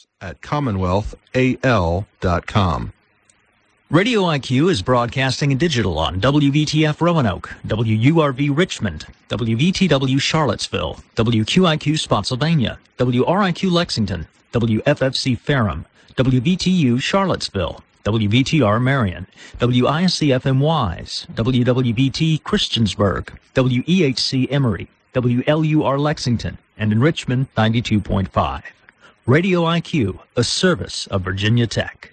at CommonwealthAL.com. Radio IQ is broadcasting in digital on WVTF Roanoke, WURV Richmond, WVTW Charlottesville, WQIQ Spotsylvania, WRIQ Lexington, WFFC Ferrum, WVTU Charlottesville, WVTR Marion, WISC FM Wise, WWBT Christiansburg, WEHC Emory, WLUR Lexington, and in Richmond 92.5. Radio IQ, a service of Virginia Tech.